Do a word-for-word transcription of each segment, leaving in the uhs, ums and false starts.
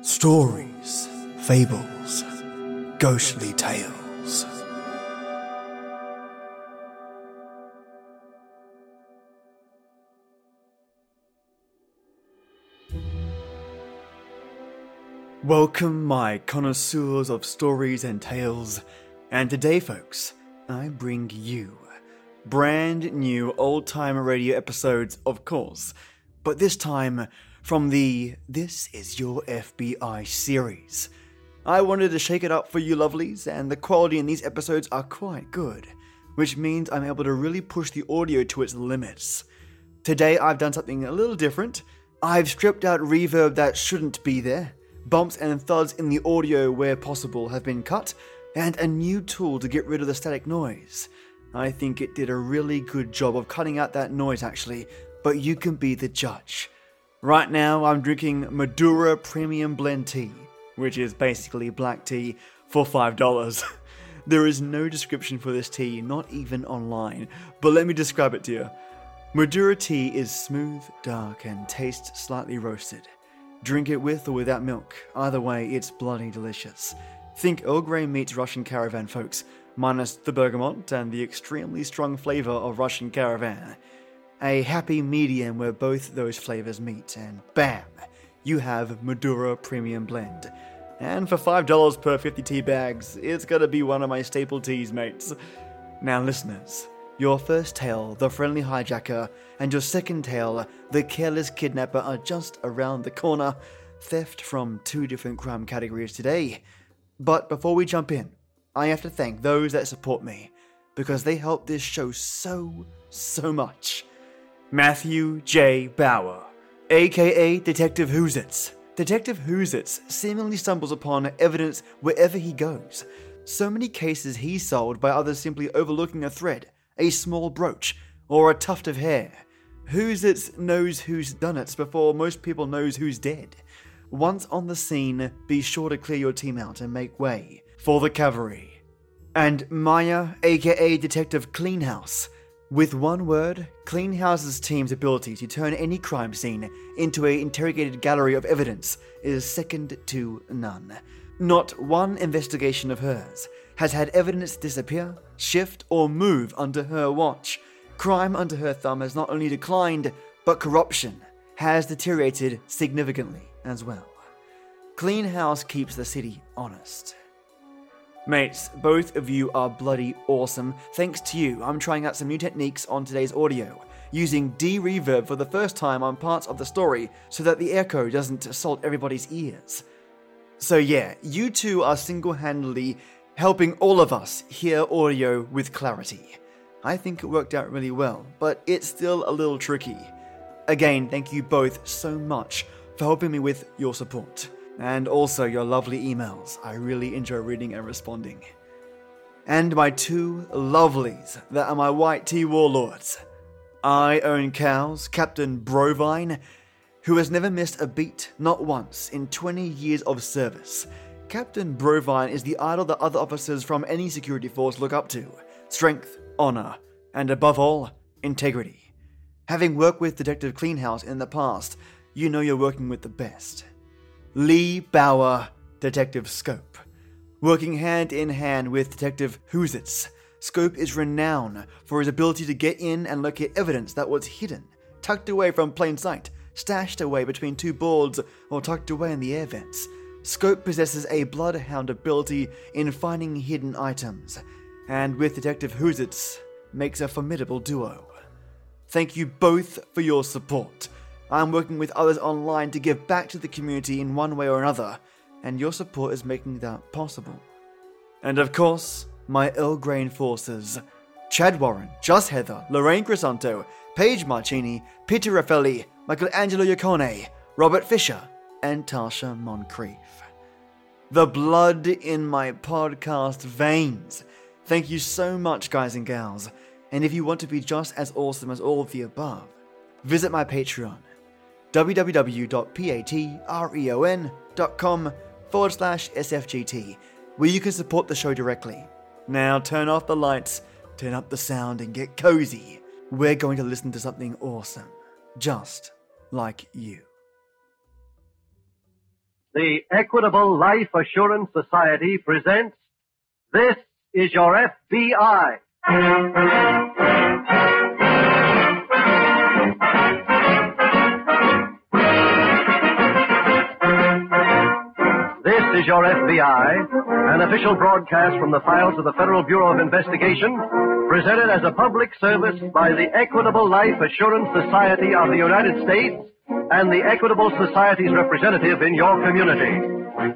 Stories, fables, ghostly tales. Welcome, my connoisseurs of stories and tales, and today, folks, I bring you brand new old-time radio episodes, of course, but this time from the This Is Your F B I series. I wanted to shake it up for you lovelies, and the quality in these episodes are quite good, which means I'm able to really push the audio to its limits. Today I've done something a little different. I've stripped out reverb that shouldn't be there, bumps and thuds in the audio where possible have been cut, and a new tool to get rid of the static noise. I think it did a really good job of cutting out that noise actually, but you can be the judge. Right now I'm drinking Madura Premium Blend Tea, which is basically black tea for five dollars. There is no description for this tea, not even online, but let me describe it to you. Madura tea is smooth, dark, and tastes slightly roasted. Drink it with or without milk, either way it's bloody delicious. Think Earl Grey meets Russian Caravan, folks, minus the bergamot and the extremely strong flavour of Russian Caravan. A happy medium where both those flavours meet, and bam, you have Madura Premium Blend. And for five dollars per fifty tea bags, it's gotta be one of my staple teas, mates. Now listeners, your first tale, The Friendly Hijacker, and your second tale, The Careless Kidnapper, are just around the corner. Theft from two different crime categories today. But before we jump in, I have to thank those that support me, because they help this show so, so much. Matthew J. Bauer, aka Detective Whozits. Detective Whozits seemingly stumbles upon evidence wherever he goes. So many cases he's solved by others simply overlooking a thread, a small brooch, or a tuft of hair. Whozits knows who's done it before most people knows who's dead. Once on the scene, be sure to clear your team out and make way for the cavalry. And Maya, aka Detective Cleanhouse. With one word, Cleanhouse's team's ability to turn any crime scene into an interrogated gallery of evidence is second to none. Not one investigation of hers has had evidence disappear, shift, or move under her watch. Crime under her thumb has not only declined, but corruption has deteriorated significantly as well. Cleanhouse keeps the city honest. Mates, both of you are bloody awesome. Thanks to you, I'm trying out some new techniques on today's audio, using de-reverb for the first time on parts of the story so that the echo doesn't assault everybody's ears. So yeah, you two are single-handedly helping all of us hear audio with clarity. I think it worked out really well, but it's still a little tricky. Again, thank you both so much for helping me with your support. And also your lovely emails. I really enjoy reading and responding. And my two lovelies that are my white tea warlords. I Own Cows, Captain Brovine, who has never missed a beat, not once, in twenty years of service. Captain Brovine is the idol that other officers from any security force look up to. Strength, honor, and above all, integrity. Having worked with Detective Cleanhouse in the past, you know you're working with the best. Lee Bauer, Detective Scope. Working hand in hand with Detective Whozits, Scope is renowned for his ability to get in and locate evidence that was hidden, tucked away from plain sight, stashed away between two boards, or tucked away in the air vents. Scope possesses a bloodhound ability in finding hidden items, and with Detective Whozits, makes a formidable duo. Thank you both for your support. I'm working with others online to give back to the community in one way or another, and your support is making that possible. And of course, my Earl Grey enforcers, Chad Warren, Joss Heather, Lorraine Crisanto, Paige Marchini, Peter Raffelli, Michelangelo Iacone, Robert Fisher, and Tasha Moncrief. The blood in my podcast veins. Thank you so much, guys and gals, and if you want to be just as awesome as all of the above, visit my Patreon, www.patreon.com forward slash SFGT, where you can support the show directly. Now turn off the lights, turn up the sound, and get cozy. We're going to listen to something awesome, just like you. the Equitable Life Assurance Society presents This is Your F B I. This is Your F B I, an official broadcast from the files of the Federal Bureau of Investigation, presented as a public service by the Equitable Life Assurance Society of the United States and the Equitable Society's representative in your community.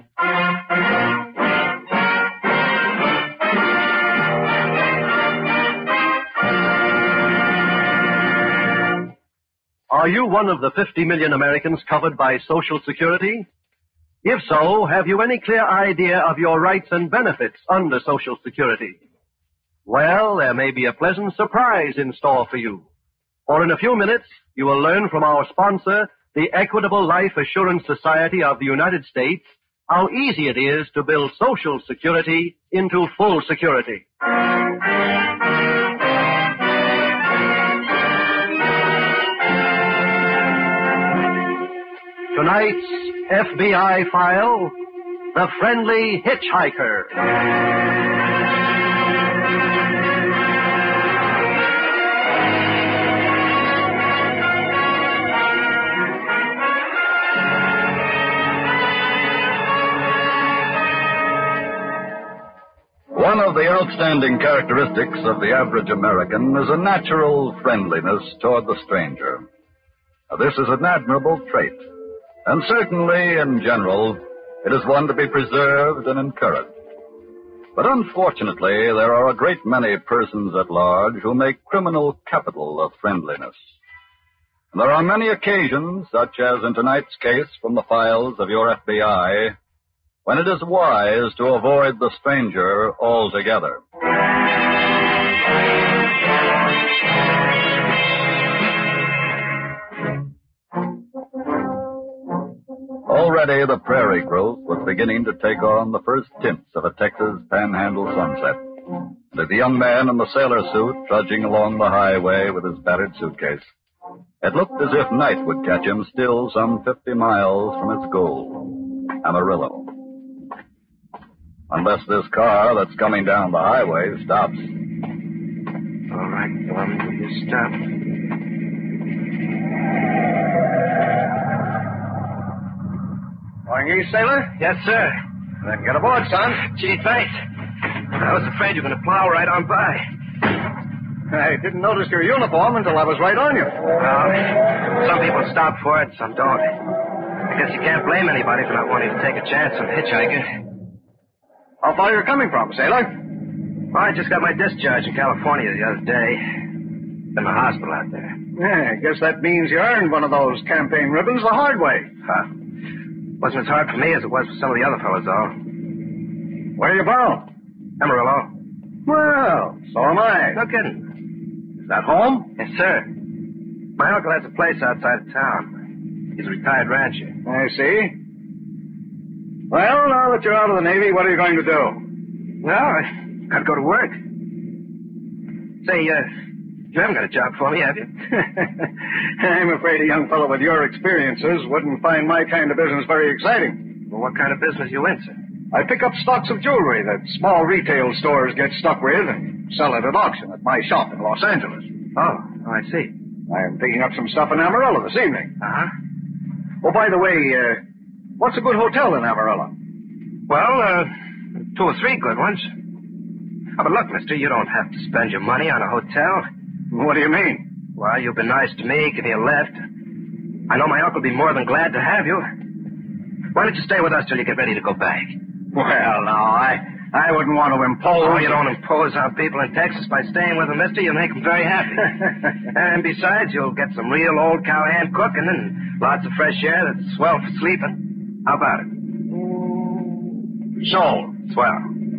Are you one of the fifty million Americans covered by Social Security? If so, have you any clear idea of your rights and benefits under Social Security? Well, there may be a pleasant surprise in store for you. For in a few minutes, you will learn from our sponsor, the Equitable Life Assurance Society of the United States, how easy it is to build Social Security into full security. Tonight's F B I file, The Friendly Hitchhiker. One of the outstanding characteristics of the average American is a natural friendliness toward the stranger. Now, this is an admirable trait, and certainly, in general, it is one to be preserved and encouraged. But unfortunately, there are a great many persons at large who make criminal capital of friendliness. And there are many occasions, such as in tonight's case from the files of your F B I, when it is wise to avoid the stranger altogether. Already the prairie growth was beginning to take on the first tints of a Texas panhandle sunset. And the young man in the sailor suit trudging along the highway with his battered suitcase, it looked as if night would catch him still some fifty miles from its goal, Amarillo. Unless this car that's coming down the highway stops. All right, Plum, will you stop? Going east, sailor? Yes, sir. Then get aboard, son. Gee, thanks. I was afraid you were going to plow right on by. I didn't notice your uniform until I was right on you. Well, some people stop for it, some don't. I guess you can't blame anybody for not wanting to take a chance on a hitchhiker. How far you're coming from, sailor? Well, I just got my discharge in California the other day. In the hospital out there. Yeah, I guess that means you earned one of those campaign ribbons the hard way. Huh. Wasn't as hard for me as it was for some of the other fellas, though. Where are you bound? Amarillo. Well, so am I. No kidding. Is that home? Yes, sir. My uncle has a place outside of town. He's a retired rancher. I see. Well, now that you're out of the Navy, what are you going to do? Well, I gotta go to work. Say, uh, you haven't got a job for me, have you? I'm afraid a young fellow with your experiences wouldn't find my kind of business very exciting. Well, what kind of business you in, sir? I pick up stocks of jewelry that small retail stores get stuck with and sell it at auction at my shop in Los Angeles. Oh, oh I see. I'm picking up some stuff in Amarillo this evening. Uh-huh. Oh, by the way, uh, what's a good hotel in Amarillo? Well, uh, two or three good ones. Oh, but look, mister, you don't have to spend your money on a hotel. What do you mean? Well, you've been nice to me, give me a lift. I know my uncle will be more than glad to have you. Why don't you stay with us till you get ready to go back? Well, now, I I wouldn't want to impose... Oh, you don't impose on people in Texas by staying with them, mister. You make them very happy. And besides, you'll get some real old cowhand cooking and lots of fresh air that's swell for sleeping. How about it? So, swell.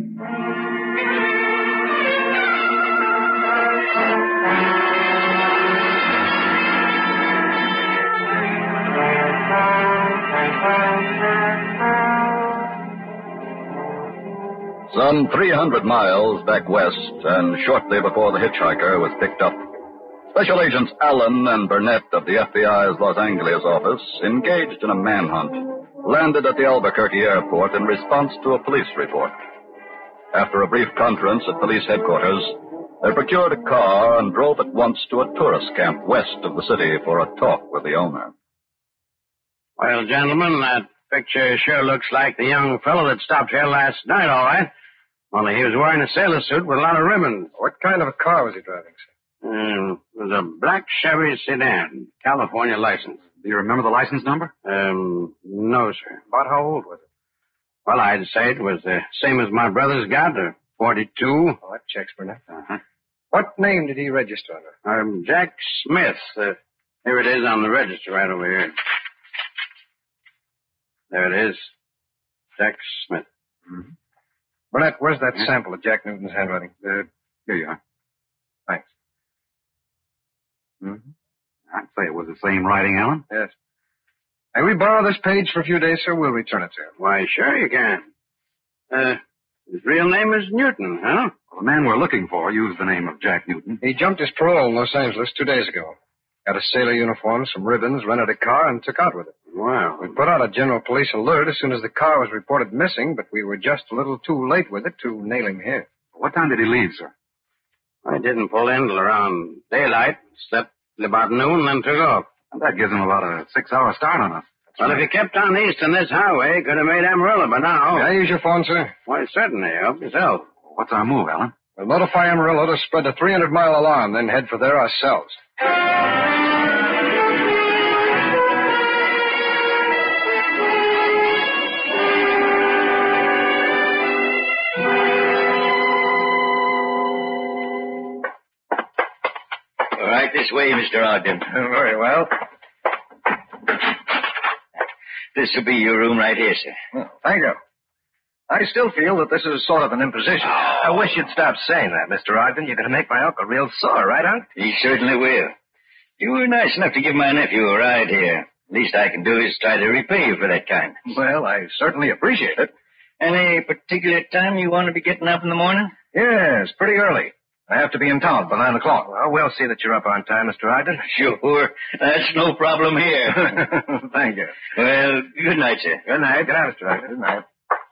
Some three hundred miles back west, and shortly before the hitchhiker was picked up, Special Agents Allen and Burnett of the F B I's Los Angeles office engaged in a manhunt landed at the Albuquerque airport in response to a police report. After a brief conference at police headquarters, they procured a car and drove at once to a tourist camp west of the city for a talk with the owner. Well, gentlemen, that picture sure looks like the young fellow that stopped here last night, all right. Only he was wearing a sailor suit with a lot of ribbons. What kind of a car was he driving, sir? Mm, it was a black Chevy sedan, California license. Do you remember the license number? Um, no, sir. About how old was it? Well, I'd say it was the same as my brother's got, uh, forty-two. Oh, that checks for now. Uh-huh. What name did he register under? Um, Jack Smith. Uh, here it is on the register right over here. There it is. Jack Smith. Mm-hmm. Burnett, where's that yeah. sample of Jack Newton's handwriting? Uh, here you are. Thanks. Mm-hmm. I'd say it was the same writing, Alan. Yes. May we borrow this page for a few days, sir? We'll return it to you. Why, sure you can. Uh, his real name is Newton, huh? Well, the man we're looking for used the name of Jack Newton. He jumped his parole in Los Angeles two days ago. Got a sailor uniform, some ribbons, rented a car, and took out with it. Wow. We put out a general police alert as soon as the car was reported missing, but we were just a little too late with it to nail him here. What time did he leave, sir? I didn't pull in till around daylight, slept till about noon, then took off. And that gives him about a six-hour start on us. That's well, right. If he kept on east on this highway, could have made Amarillo by now. May I use your phone, sir? Why, certainly. Help yourself. What's our move, Alan? We'll notify Amarillo to spread the three hundred mile alarm, then head for there ourselves. Right this way, Mister Ogden. Very well. This will be your room right here, sir. Well, thank you. I still feel that this is sort of an imposition. Oh. I wish you'd stop saying that, Mister Ogden. You're going to make my uncle real sore, right, Unc? He certainly will. You were nice enough to give my nephew a ride here. Least I can do is try to repay you for that kindness. Well, I certainly appreciate it. Any particular time you want to be getting up in the morning? Yes, pretty early. I have to be in town by nine o'clock. Well, we'll see that you're up on time, Mister Ogden. Sure. That's no problem here. Thank you. Well, good night, sir. Good night. Good night, Mister Ogden. Good night.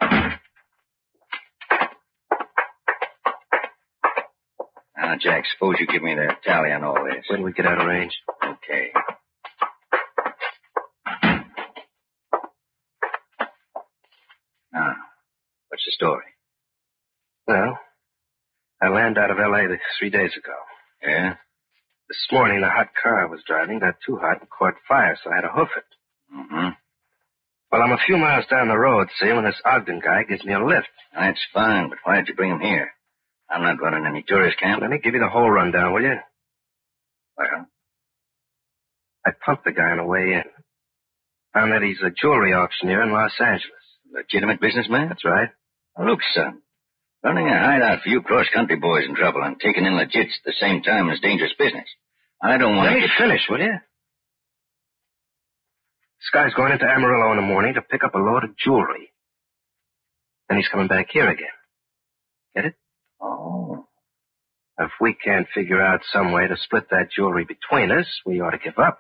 Now, Jack, suppose you give me the tally on all this. When we get out of range. Okay. Now, what's the story? Well, I landed out of L A three days ago. Yeah? This morning, the hot car I was driving got too hot and caught fire, so I had to hoof it. Mm-hmm. Well, I'm a few miles down the road, see, when this Ogden guy gives me a lift. That's fine, but why'd you bring him here? I'm not running any tourist camp. Let me give you the whole rundown, will you? Well? I pumped the guy on the way in. Found that he's a jewelry auctioneer in Los Angeles. Legitimate businessman? That's right. Now, look, son. Running a hideout for you cross-country boys in trouble and taking in legits at the same time is dangerous business. I don't want to... Let me get... finish, will you? This guy's going into Amarillo in the morning to pick up a load of jewelry. Then he's coming back here again. Get it? Oh. If we can't figure out some way to split that jewelry between us, we ought to give up.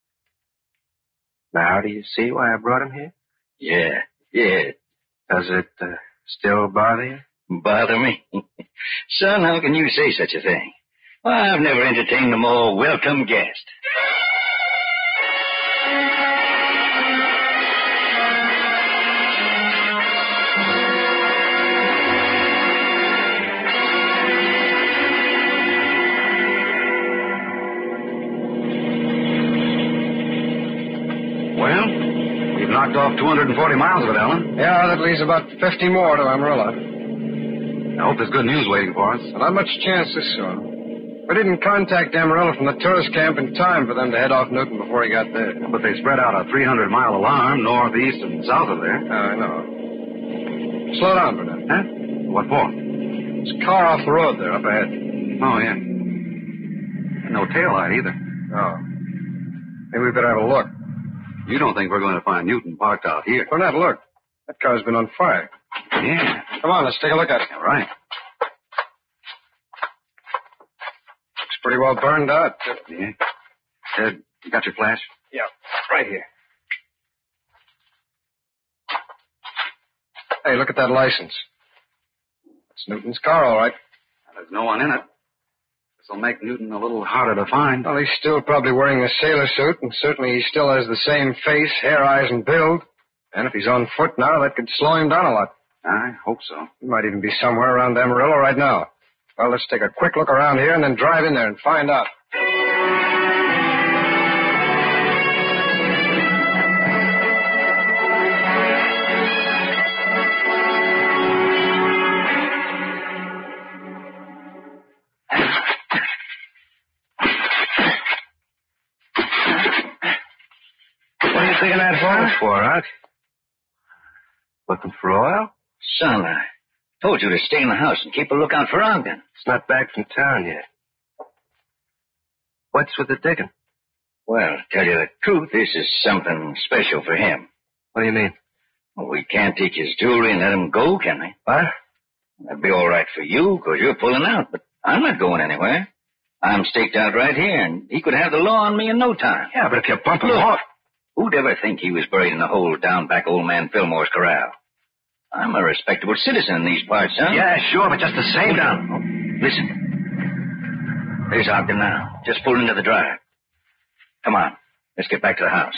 Now, do you see why I brought him here? Yeah, yeah. Does it uh, still bother you? Bother me? Son, how can you say such a thing? Well, I've never entertained a more welcome guest. Well, we've knocked off two hundred forty miles of it, Alan. Yeah, that leaves about fifty more to Amarillo. I hope there's good news waiting for us. Well, not much chance this soon. We didn't contact Amarillo from the tourist camp in time for them to head off Newton before he got there. But they spread out a three hundred mile alarm north, east, and south of there. Oh, I know. Slow down, Burnett. Huh? What for? There's a car off the road there, up ahead. Oh, yeah. No taillight either. Oh. Maybe we better have a look. You don't think we're going to find Newton parked out here? Burnett, look. That car's been on fire. Yeah. Come on, let's take a look at it. All right. Looks pretty well burned out. Yeah. Ed, you got your flash? Yeah, right here. Hey, look at that license. It's Newton's car, all right. There's no one in it. This'll make Newton a little harder to find. Well, he's still probably wearing the sailor suit, and certainly he still has the same face, hair, eyes, and build. And if he's on foot now, that could slow him down a lot. I hope so. He might even be somewhere around Amarillo right now. Well, let's take a quick look around here and then drive in there and find out. What are you taking that phone for, Huck? Looking for oil? Son, I told you to stay in the house and keep a lookout for Ogden. It's not back from town yet. What's with the digging? Well, to tell you the truth, this is something special for him. What do you mean? Well, we can't take his jewelry and let him go, can we? What? That'd be all right for you, because you're pulling out, but I'm not going anywhere. I'm staked out right here, and he could have the law on me in no time. Yeah, but if you bump him Look, off... Who'd ever think he was buried in a hole down back old man Fillmore's corral? I'm a respectable citizen in these parts, son. Yeah, sure, but just the same... down. Oh, listen. There's Ogden now. Just pulled into the drive. Come on. Let's get back to the house.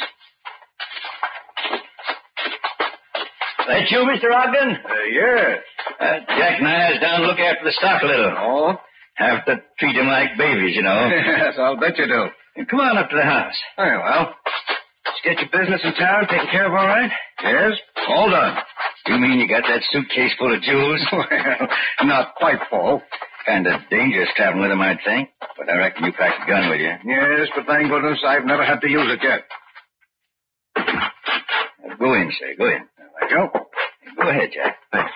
That you, Mister Ogden? Uh, yes. Uh, Jack and I is down to look after the stock a little. Oh? Have to treat him like babies, you know. Yes, I'll bet you do. Come on up to the house. Very well. Get your business in town taken care of all right? Yes, all done. You mean you got that suitcase full of jewels? Well, not quite full. Kind of dangerous traveling with them, I'd think. But I reckon you packed a gun with you. Yes, but thank goodness I've never had to use it yet. Now, go in, sir. Go in. Thank you. Go ahead, Jack. Thanks.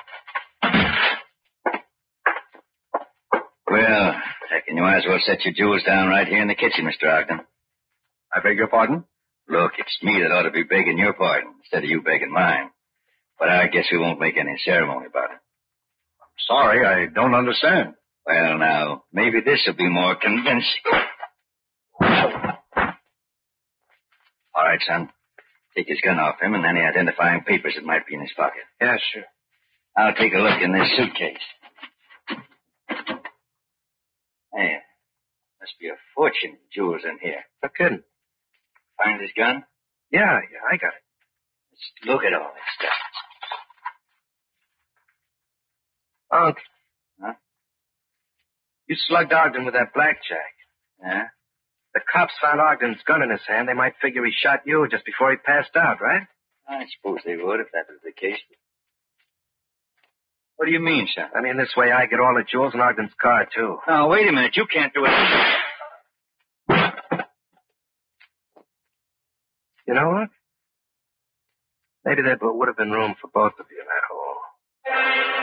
Well, I reckon you might as well set your jewels down right here in the kitchen, Mister Ogden. I beg your pardon? Look, it's me that ought to be begging your pardon instead of you begging mine. But I guess we won't make any ceremony about it. I'm sorry, I don't understand. Well, now, maybe this will be more convincing. All right, son. Take his gun off him and any identifying papers that might be in his pocket. Yeah, sure. I'll take a look in this suitcase. There. Must be a fortune of jewels in here. No kidding. Find his gun? Yeah, yeah, I got it. Let's look at all this stuff. Unc. Huh? You slugged Ogden with that blackjack. Yeah? The cops found Ogden's gun in his hand. They might figure he shot you just before he passed out, right? I suppose they would if that was the case. What do you mean, son? I mean, this way I get all the jewels in Ogden's car, too. Now, wait a minute. You can't do it. You know what? Maybe there would have been room for both of you in that hole.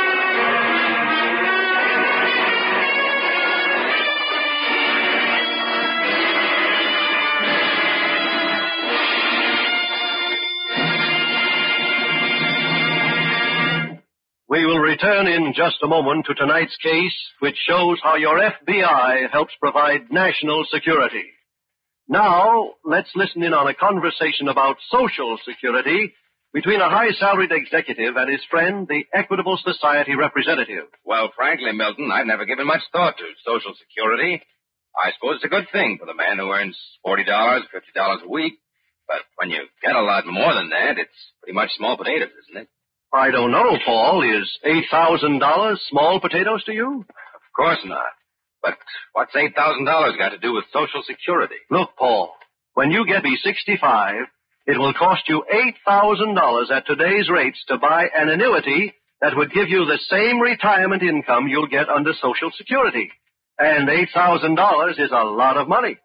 We will return in just a moment to tonight's case, which shows how your F B I helps provide national security. Now, let's listen in on a conversation about Social Security between a high-salaried executive and his friend, the Equitable Society representative. Well, frankly, Milton, I've never given much thought to Social Security. I suppose it's a good thing for the man who earns forty dollars, fifty dollars a week. But when you get a lot more than that, it's pretty much small potatoes, isn't it? I don't know, Paul. Is eight thousand dollars small potatoes to you? Of course not. But what's eight thousand dollars got to do with Social Security? Look, Paul, when you get to be sixty-five, it will cost you eight thousand dollars at today's rates to buy an annuity that would give you the same retirement income you'll get under Social Security. And eight thousand dollars is a lot of money.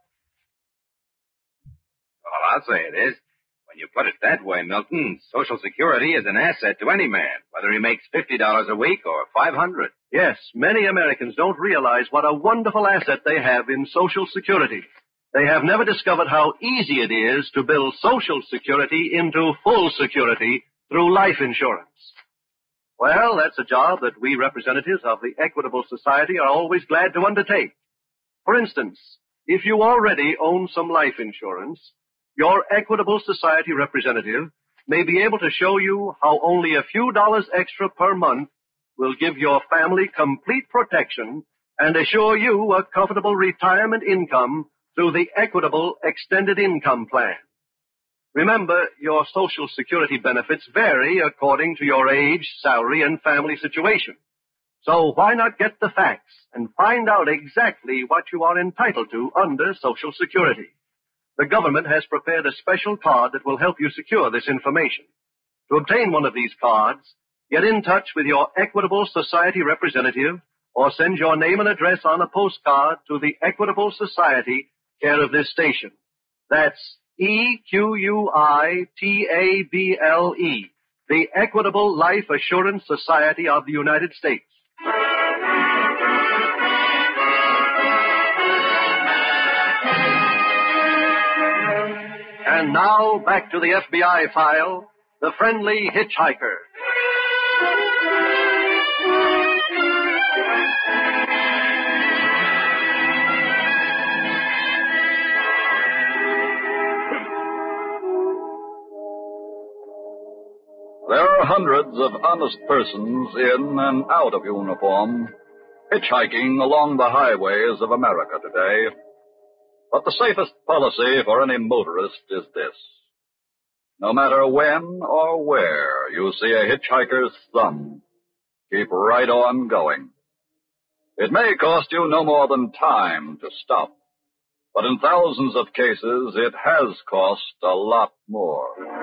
Well, I'll say it is. When you put it that way, Milton, Social Security is an asset to any man, whether he makes fifty dollars a week or five hundred dollars. Yes, many Americans don't realize what a wonderful asset they have in Social Security. They have never discovered how easy it is to build Social Security into full security through life insurance. Well, that's a job that we representatives of the Equitable Society are always glad to undertake. For instance, if you already own some life insurance, your Equitable Society representative may be able to show you how only a few dollars extra per month will give your family complete protection and assure you a comfortable retirement income through the Equitable Extended Income Plan. Remember, your Social Security benefits vary according to your age, salary, and family situation. So why not get the facts and find out exactly what you are entitled to under Social Security? The government has prepared a special card that will help you secure this information. To obtain one of these cards, get in touch with your Equitable Society representative or send your name and address on a postcard to the Equitable Society, care of this station. That's E Q U I T A B L E, the Equitable Life Assurance Society of the United States. And now, back to the F B I file, The Friendly Hitchhiker. There are hundreds of honest persons in and out of uniform, hitchhiking along the highways of America today. But the safest policy for any motorist is this. No matter when or where you see a hitchhiker's thumb, keep right on going. It may cost you no more than time to stop, but in thousands of cases it has cost a lot more.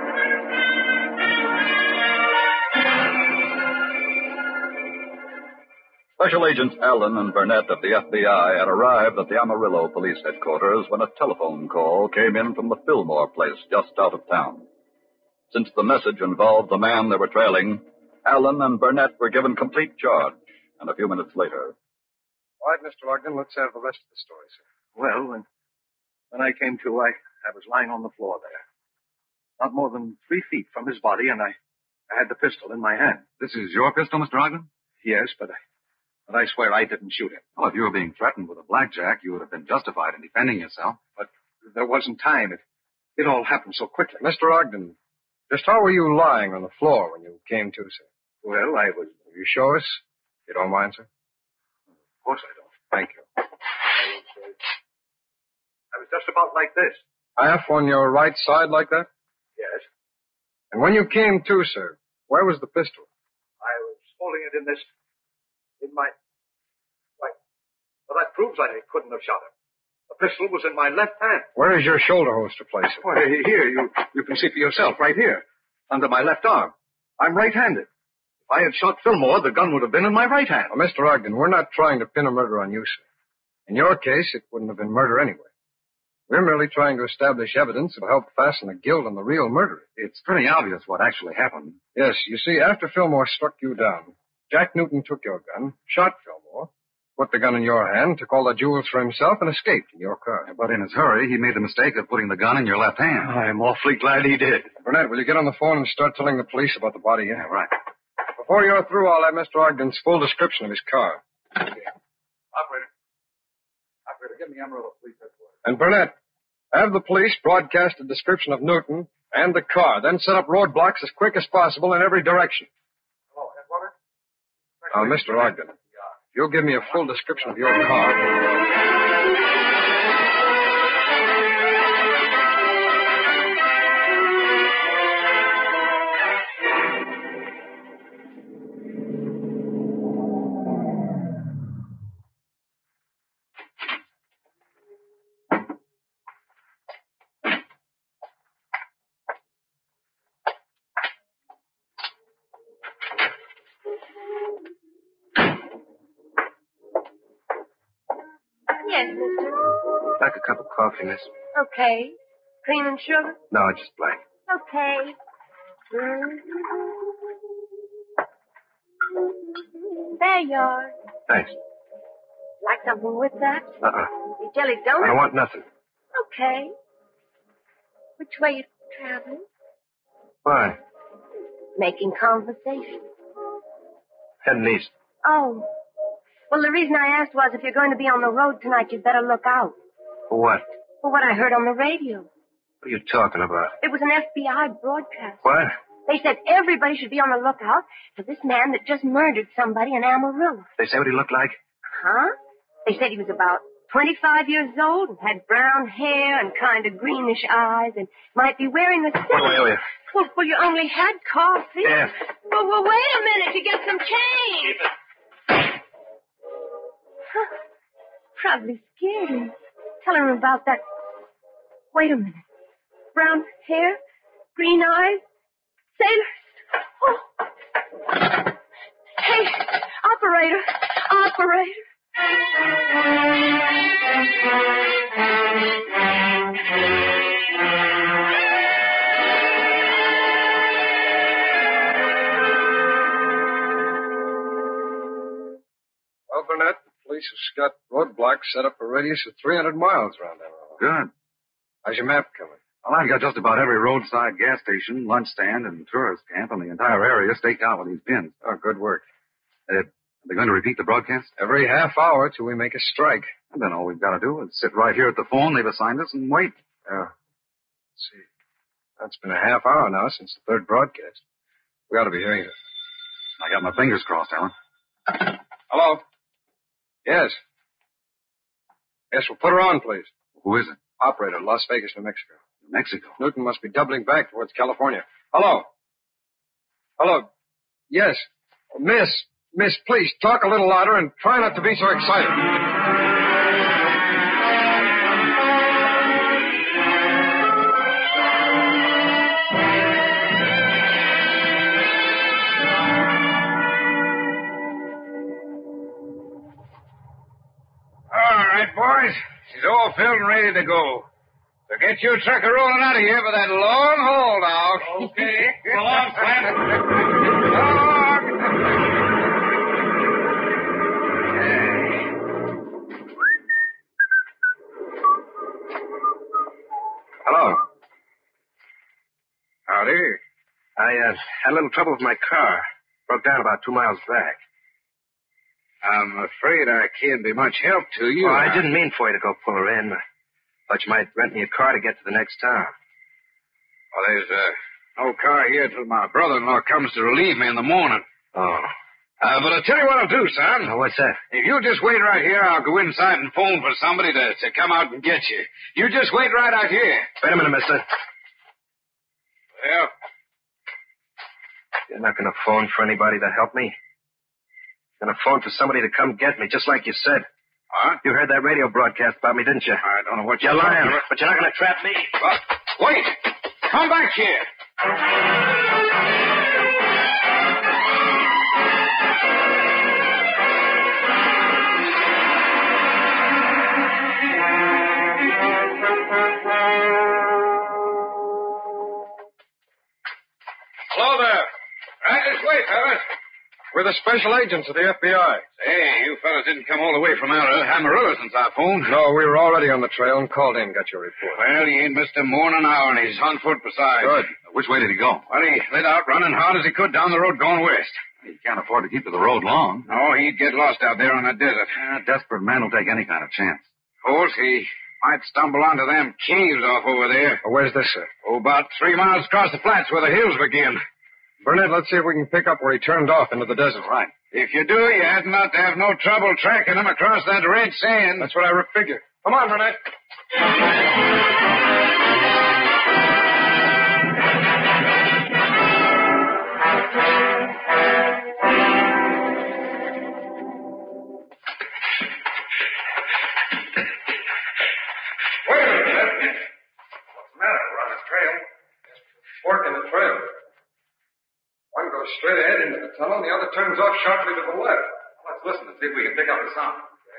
Special Agents Allen and Burnett of the F B I had arrived at the Amarillo Police Headquarters when a telephone call came in from the Fillmore place just out of town. Since the message involved the man they were trailing, Allen and Burnett were given complete charge, and a few minutes later... All right, Mister Ogden, let's have the rest of the story, sir. Well, when, when I came to, I, I was lying on the floor there. Not more than three feet from his body, and I, I had the pistol in my hand. This is your pistol, Mister Ogden? Yes, but I... But I swear I didn't shoot him. Well, if you were being threatened with a blackjack, you would have been justified in defending yourself. But there wasn't time. It, it all happened so quickly. Mister Ogden, just how were you lying on the floor when you came to, sir? Well, I was... Will you show us? You don't mind, sir? Of course I don't. Thank you. I was, uh, I was just about like this. Half on your right side like that? Yes. And when you came to, sir, where was the pistol? I was holding it in this... In my... Why, well, that proves I couldn't have shot him. The pistol was in my left hand. Where is your shoulder holster placed? Why, here, you, you can see for yourself, right here, under my left arm. I'm right-handed. If I had shot Fillmore, the gun would have been in my right hand. Well, Mister Ogden, we're not trying to pin a murder on you, sir. In your case, it wouldn't have been murder anyway. We're merely trying to establish evidence that will help fasten the guilt on the real murderer. It's pretty obvious what actually happened. Yes, you see, after Fillmore struck you down, Jack Newton took your gun, shot Fillmore, put the gun in your hand, took all the jewels for himself, and escaped in your car. But in his hurry, he made the mistake of putting the gun in your left hand. I'm awfully glad he did. Burnett, will you get on the phone and start telling the police about the body? Yeah, right. Before you're through, I'll have Mister Ogden's full description of his car. Okay. Operator. Operator, give me Amarillo Police Headquarters. And Burnett, have the police broadcast a description of Newton and the car, then set up roadblocks as quick as possible in every direction. Hello, Headquarters? Now, Mister Ogden, if you'll give me a full description of your car... Yes, mister. Like a cup of coffee, miss. Okay. Cream and sugar? No, just black. Okay. Mm. There you are. Thanks. Like something with that? Uh-uh. You jelly donut? I want nothing. Okay. Which way you traveling? Why? Making conversation. Heading east. Oh. Well, the reason I asked was if you're going to be on the road tonight, you'd better look out. For what? For what I heard on the radio. What are you talking about? It was an F B I broadcast. What? They said everybody should be on the lookout for this man that just murdered somebody in Amarillo. They say what he looked like? Huh? They said he was about twenty-five years old and had brown hair and kind of greenish eyes and might be wearing a suit. What do I owe you? Well, well, you only had coffee. Yeah. Well, well, wait a minute to get some change. Huh. Probably scared him. Tell him about that. Wait a minute. Brown hair, green eyes, sailors. Oh. Hey, operator, operator. Well, Burnett, the police have got roadblocks set up a radius of three hundred miles around Amarillo. Good. How's your map coming? Well, I've got just about every roadside gas station, lunch stand, and tourist camp in the entire area staked out with these pins. Oh, good work. Uh, are they going to repeat the broadcast? Every half hour till we make a strike. And then all we've got to do is sit right here at the phone they've assigned us and wait. Yeah. Let's see. It's been a half hour now since the third broadcast. We ought to be hearing it. I got my fingers crossed, Alan. Hello? Yes. Yes, we'll put her on, please. Who is it? Operator, Las Vegas, New Mexico. New Mexico? Newton must be doubling back towards California. Hello? Hello? Yes. Oh, miss, miss, please, talk a little louder and try not to be so excited. All right, boys. She's all filled and ready to go. So get your trucker rolling out of here for that long haul now. Okay. So long, Slim. So long. Hello. Howdy. I uh, had a little trouble with my car. Broke down about two miles back. I'm afraid I can't be much help to you. Well, I didn't mean for you to go pull her in. Thought you might rent me a car to get to the next town. Well, there's uh, no car here till my brother-in-law comes to relieve me in the morning. Oh. Uh, but I'll tell you what I'll do, son. Oh, what's that? If you'll just wait right here, I'll go inside and phone for somebody to, to come out and get you. You just wait right out here. Wait a minute, mister. Well? You're not going to phone for anybody to help me? You're going to phone for somebody to come get me, just like you said. What? You heard that radio broadcast about me, didn't you? I don't know what you're you're lying, about. but you're not going to trap me. What? Wait! Come back here! Hello there. Right this way, fellas. We're the special agents of the F B I. Hey, you fellas didn't come all the way from Amarillo, Amarillo since I phoned. No, we were already on the trail and called in, got your report. Well, he ain't missed a morning hour, and he's on foot besides. Good. Which way did he go? Well, he lit out running hard as he could down the road going west. He can't afford to keep to the road long. No, he'd get lost out there on the desert. A desperate man will take any kind of chance. Of course, he might stumble onto them caves off over there. Well, where's this, sir? Oh, about three miles across the flats where the hills begin. Burnett, let's see if we can pick up where he turned off into the desert. Right. If you do, you hadn't ought to have no trouble tracking him across that red sand. That's what I figured. Come on, Burnett. Wait a minute. What's the matter? We're on a trail. Fork in the trail. One goes straight ahead into the tunnel, and the other turns off sharply to the left. Let's listen and see if we can pick up the sound. Okay.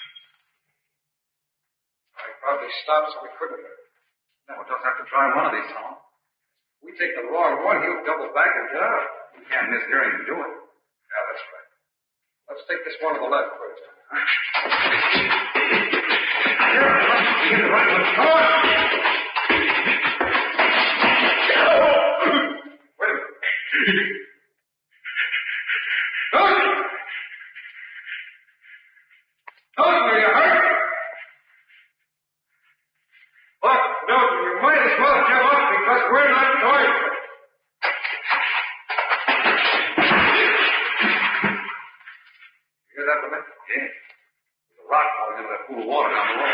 I probably stopped so we couldn't. No, we'll just have to try one of these, Tom. We take the wrong one, he'll double back and get out. You can't miss hearing him do it. Yeah, that's right. Let's take this one to the left first. Get it right. Let's go. Wait a minute. Look! Look, are you hurt? Look, no, you might as well Hear that, Lemon? Yeah. There's a rock falling into that pool of water down below.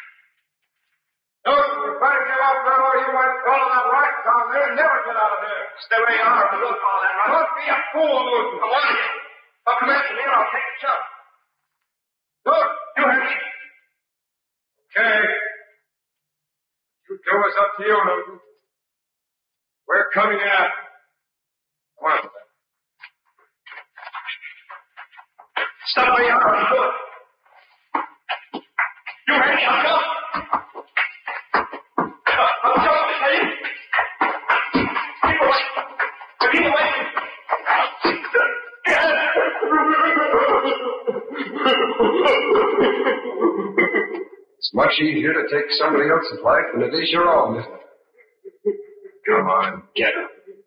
Look, you better get up there or you might fall on that rock down there and never get out of there. Stay where you are, or you'll fall that rock. Don't be a fool, Newton. I want you. I'll come after me and I'll take a shot. Look, you heard me. Okay. You do is up to you, Newton. We're coming after. Come on. Stop where you are. Do it. You heard me. I'll go. I'll go. I'll tell you. Keep away. Keep away. It's much easier to take somebody else's life than it is your own, isn't it? Come on, get him.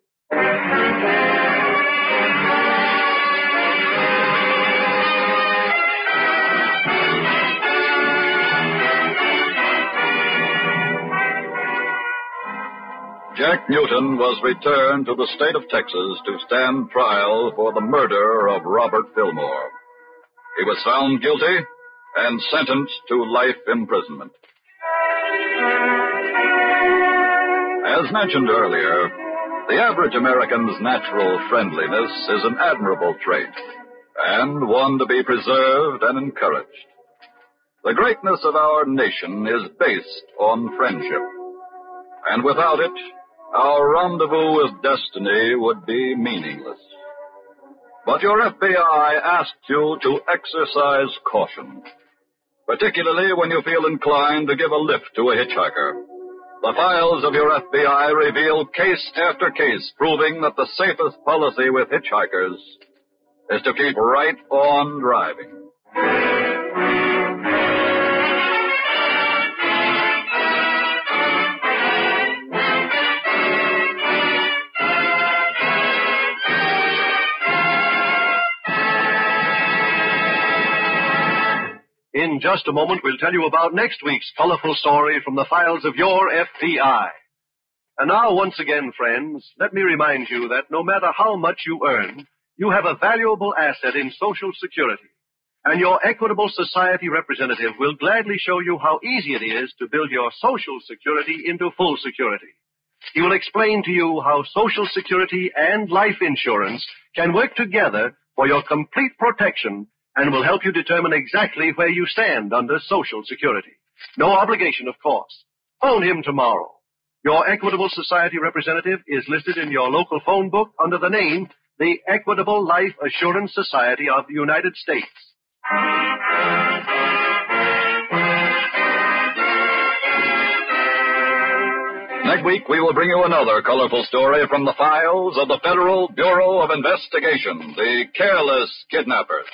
Jack Newton was returned to the state of Texas to stand trial for the murder of Robert Fillmore. He was found guilty and sentenced to life imprisonment. As mentioned earlier, the average American's natural friendliness is an admirable trait, and one to be preserved and encouraged. The greatness of our nation is based on friendship, and without it, our rendezvous with destiny would be meaningless. But your F B I asked you to exercise caution, particularly when you feel inclined to give a lift to a hitchhiker. The files of your F B I reveal case after case proving that the safest policy with hitchhikers is to keep right on driving. In just a moment, we'll tell you about next week's colorful story from the files of your F B I. And now, once again, friends, let me remind you that no matter how much you earn, you have a valuable asset in Social Security. And your Equitable Society representative will gladly show you how easy it is to build your Social Security into full security. He will explain to you how Social Security and life insurance can work together for your complete protection and will help you determine exactly where you stand under Social Security. No obligation, of course. Phone him tomorrow. Your Equitable Society representative is listed in your local phone book under the name the Equitable Life Assurance Society of the United States. Next week, we will bring you another colorful story from the files of the Federal Bureau of Investigation, the Careless Kidnappers.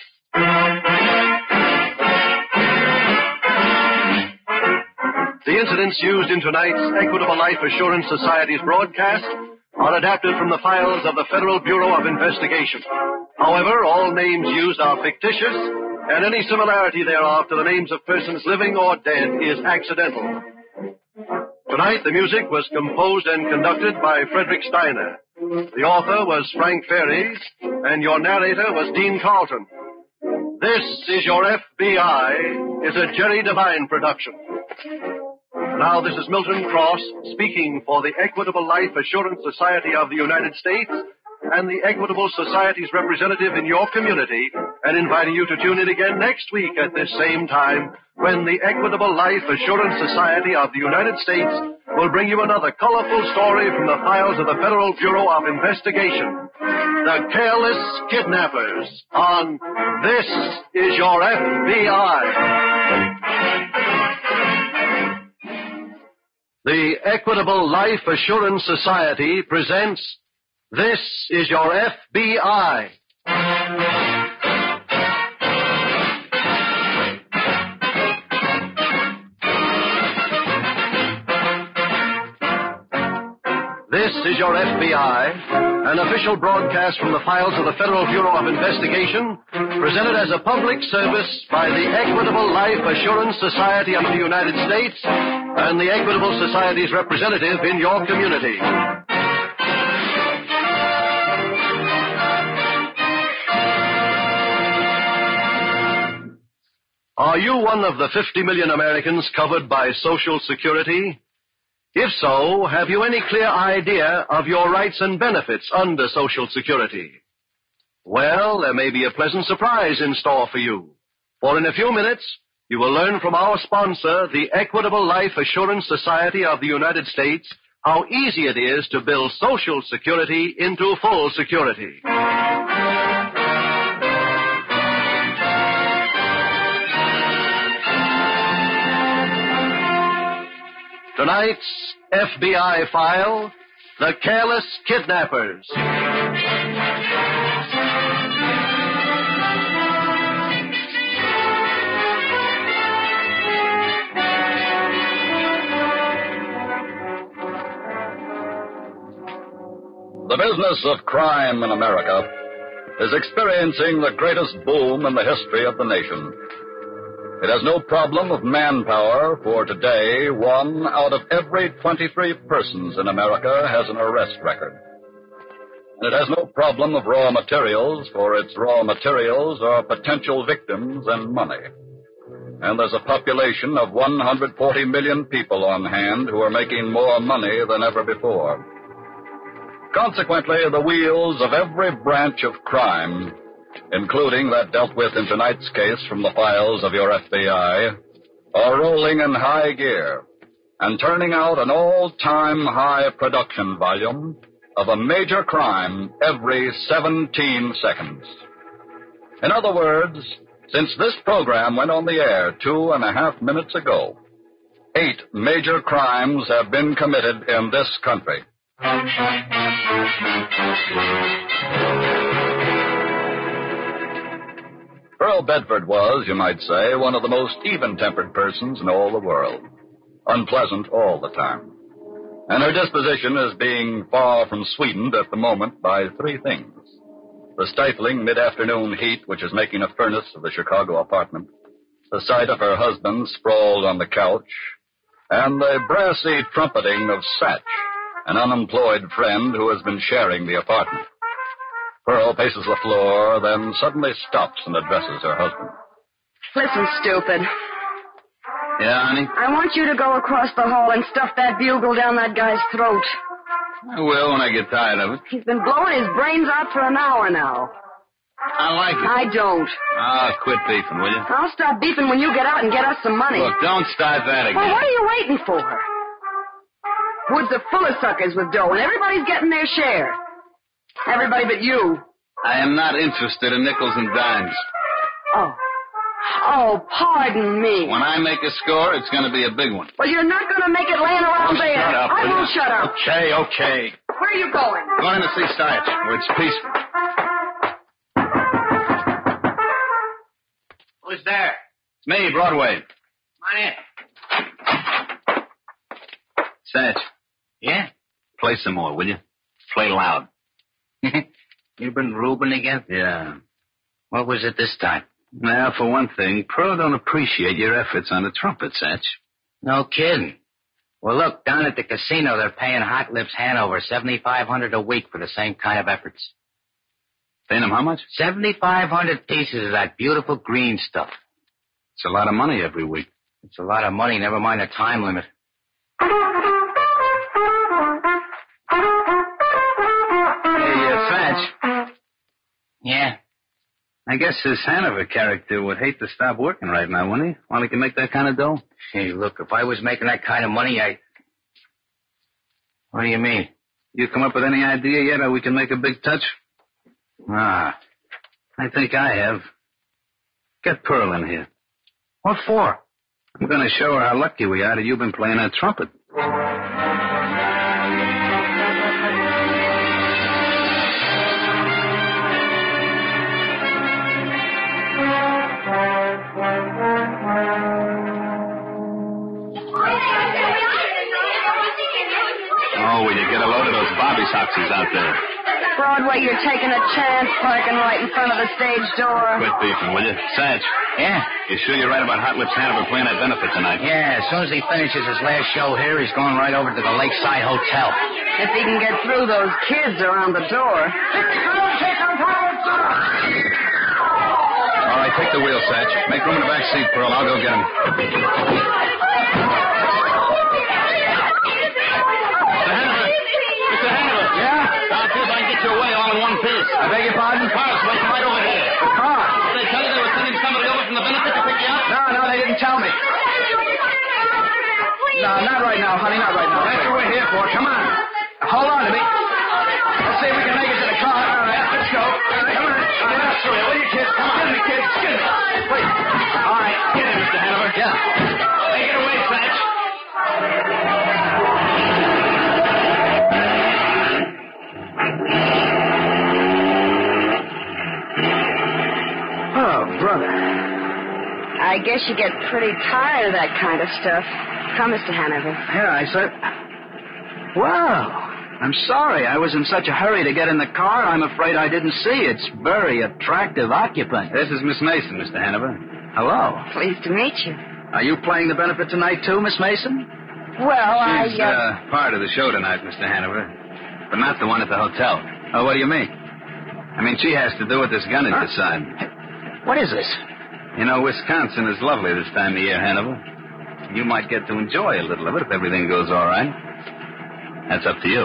The incidents used in tonight's Equitable Life Assurance Society's broadcast are adapted from the files of the Federal Bureau of Investigation. However, all names used are fictitious, and any similarity thereof to the names of persons living or dead is accidental. Tonight, the music was composed and conducted by Frederick Steiner. The author was Frank Ferries, and your narrator was Dean Carlton. This is Your F B I is a Jerry Devine production. Now, this is Milton Cross speaking for the Equitable Life Assurance Society of the United States and the Equitable Society's representative in your community, and inviting you to tune in again next week at this same time when the Equitable Life Assurance Society of the United States will bring you another colorful story from the files of the Federal Bureau of Investigation, The Careless Kidnappers, on This Is Your F B I. The Equitable Life Assurance Society presents This Is Your F B I. This is Your F B I, an official broadcast from the files of the Federal Bureau of Investigation, presented as a public service by the Equitable Life Assurance Society of the United States and the Equitable Society's representative in your community. Are you one of the fifty million Americans covered by Social Security? If so, have you any clear idea of your rights and benefits under Social Security? Well, there may be a pleasant surprise in store for you. For in a few minutes, you will learn from our sponsor, the Equitable Life Assurance Society of the United States, how easy it is to build Social Security into full security. Tonight's F B I file, The Careless Kidnappers. The business of crime in America is experiencing the greatest boom in the history of the nation. It has no problem of manpower, for today, one out of every twenty-three persons in America has an arrest record. And it has no problem of raw materials, for its raw materials are potential victims and money. And there's a population of one hundred forty million people on hand who are making more money than ever before. Consequently, the wheels of every branch of crime, including that dealt with in tonight's case from the files of your F B I, are rolling in high gear and turning out an all-time high production volume of a major crime every seventeen seconds. In other words, since this program went on the air two and a half minutes ago, eight major crimes have been committed in this country. Pearl Bedford was, you might say, one of the most even-tempered persons in all the world. Unpleasant all the time. And her disposition is being far from sweetened at the moment by three things. The stifling mid-afternoon heat which is making a furnace of the Chicago apartment, the sight of her husband sprawled on the couch, and the brassy trumpeting of Satch, an unemployed friend who has been sharing the apartment. Pearl paces the floor, then suddenly stops and addresses her husband. Listen, stupid. Yeah, honey? I want you to go across the hall and stuff that bugle down that guy's throat. I will when I get tired of it. He's been blowing his brains out for an hour now. I like it. I don't. Ah, quit beefing, will you? I'll stop beefing when you get out and get us some money. Look, don't start that again. Well, what are you waiting for? Woods are full of suckers with dough, and everybody's getting their share. Everybody but you. I am not interested in nickels and dimes. Oh. Oh, pardon me. When I make a score, it's going to be a big one. Well, you're not going to make it laying around oh, there. Shut up. I won't you? shut up. Okay, okay. Where are you going? Going to see Sarge, where it's peaceful. Who's there? It's me, Broadway. Come on in. Satch. Yeah? Play some more, will you? Play loud. You've been Reuben again? Yeah. What was it this time? Now, for one thing, Pearl don't appreciate your efforts on the trumpet, Satch. No kidding. Well, look, down at the casino, they're paying Hot Lips Hanover seventy-five hundred dollars a week for the same kind of efforts. Paying them how much? seventy-five hundred pieces of that beautiful green stuff. It's a lot of money every week. It's a lot of money, never mind the time limit. Hey, uh, Satch. Yeah? I guess this Hanover character would hate to stop working right now, wouldn't he? While he can make that kind of dough? Hey, look, if I was making that kind of money, I... What do you mean? You come up with any idea yet how we can make a big touch? Ah, I think I have. Get Pearl in here. What for? I'm going to show her how lucky we are that you've been playing that trumpet. Oh, will you get a load of those Bobby Soxes out there? Broadway, you're taking a chance parking right in front of the stage door. Quit beefing, will you? Satch. Yeah? You sure you're right about Hot Lips Hanover playing that benefit tonight? Yeah, as soon as he finishes his last show here, he's going right over to the Lakeside Hotel. If he can get through those kids around the door. All right, take the wheel, Satch. Make room in the back seat, Pearl. I'll go get him. Away all in one piece. I beg your pardon? Car's waiting right over here. The car? Did they tell you they were sending somebody over from the benefit to pick you up? No, no, they didn't tell me. No, not right now, honey, not right now. That's what we're here for. Come on. Hold on to me. Let's see if we can make it to the car. All right, let's go. Come on. Get up, Sawyer. What are you kids? Come on. Get me, kids. Get me. Wait. All right. Get in, Mister Hanover. Yeah. Take it away, Satch. Oh, brother. I guess you get pretty tired of that kind of stuff. Come, Mister Hanover. Yeah, I said... Well, I'm sorry. I was in such a hurry to get in the car, I'm afraid I didn't see its very attractive occupant. This is Miss Mason, Mister Hanover. Hello. Pleased to meet you. Are you playing the benefit tonight, too, Miss Mason? Well, She's, I... Uh... uh, part of the show tonight, Mister Hanover. But not the one at the hotel. Oh, what do you mean? I mean, she has to do what this gun is Huh? decide. What is this? You know, Wisconsin is lovely this time of year, Hanover. You might get to enjoy a little of it if everything goes all right. That's up to you.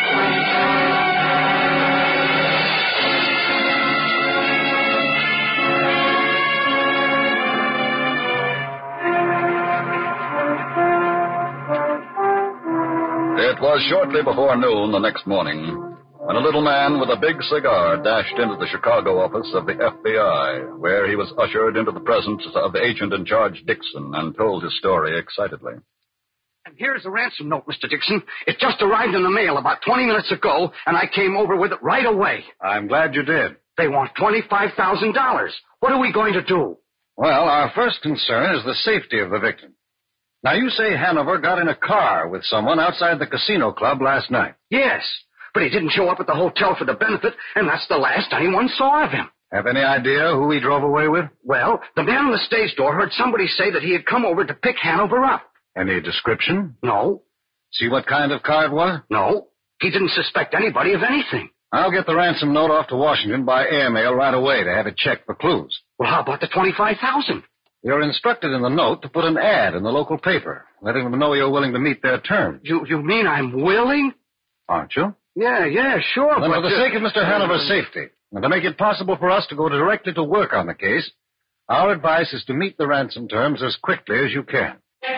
It was shortly before noon the next morning when a little man with a big cigar dashed into the Chicago office of the F B I, where he was ushered into the presence of the agent in charge, Dixon, and told his story excitedly. And here's the ransom note, Mister Dixon. It just arrived in the mail about twenty minutes ago, and I came over with it right away. I'm glad you did. They want twenty-five thousand dollars. What are we going to do? Well, our first concern is the safety of the victim. Now, you say Hanover got in a car with someone outside the casino club last night. Yes, but he didn't show up at the hotel for the benefit, and that's the last anyone saw of him. Have any idea who he drove away with? Well, the man on the stage door heard somebody say that he had come over to pick Hanover up. Any description? No. See what kind of car it was? No. He didn't suspect anybody of anything. I'll get the ransom note off to Washington by airmail right away to have it checked for clues. Well, how about the twenty-five thousand dollars? You're instructed in the note to put an ad in the local paper, letting them know you're willing to meet their terms. You you mean I'm willing? Aren't you? Yeah, yeah, sure. Then but for the uh, sake of Mister Hanover's safety, and to make it possible for us to go directly to work on the case, our advice is to meet the ransom terms as quickly as you can.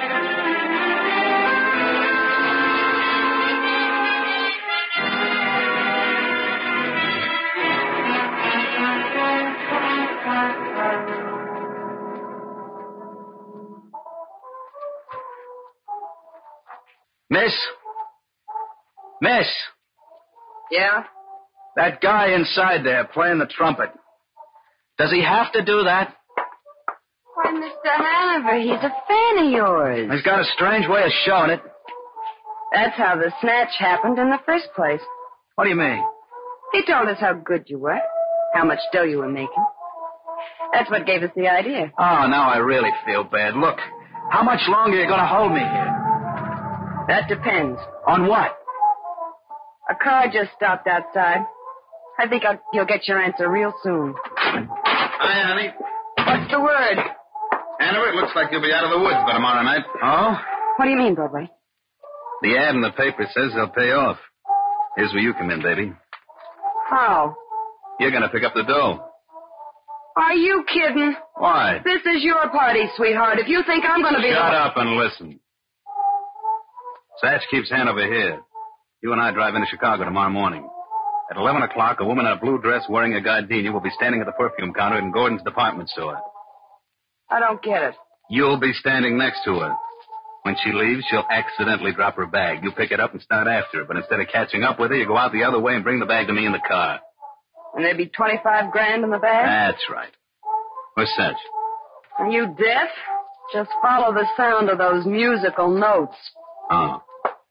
Miss? Miss? Yeah? That guy inside there playing the trumpet. Does he have to do that? Why, Mister Hanover, he's a fan of yours. He's got a strange way of showing it. That's how the snatch happened in the first place. What do you mean? He told us how good you were, how much dough you were making. That's what gave us the idea. Oh, now I really feel bad. Look, how much longer are you going to hold me here? That depends. On what? A car just stopped outside. I think I'll, you'll get your answer real soon. Hi, honey. What's the word? Hanover, it looks like you'll be out of the woods by tomorrow night. Oh? What do you mean, Broadway? The ad in the paper says they'll pay off. Here's where you come in, baby. How? You're going to pick up the dough. Are you kidding? Why? This is your party, sweetheart. If you think I'm going to be... Shut the... up and listen. Satch keeps Hanover here. You and I drive into Chicago tomorrow morning. At eleven o'clock, a woman in a blue dress wearing a gardenia will be standing at the perfume counter in Gordon's department store. I don't get it. You'll be standing next to her. When she leaves, she'll accidentally drop her bag. You pick it up and start after her. But instead of catching up with her, you go out the other way and bring the bag to me in the car. And there'd be twenty-five grand in the bag? That's right. Where's Satch? Are you deaf? Just follow the sound of those musical notes. Oh.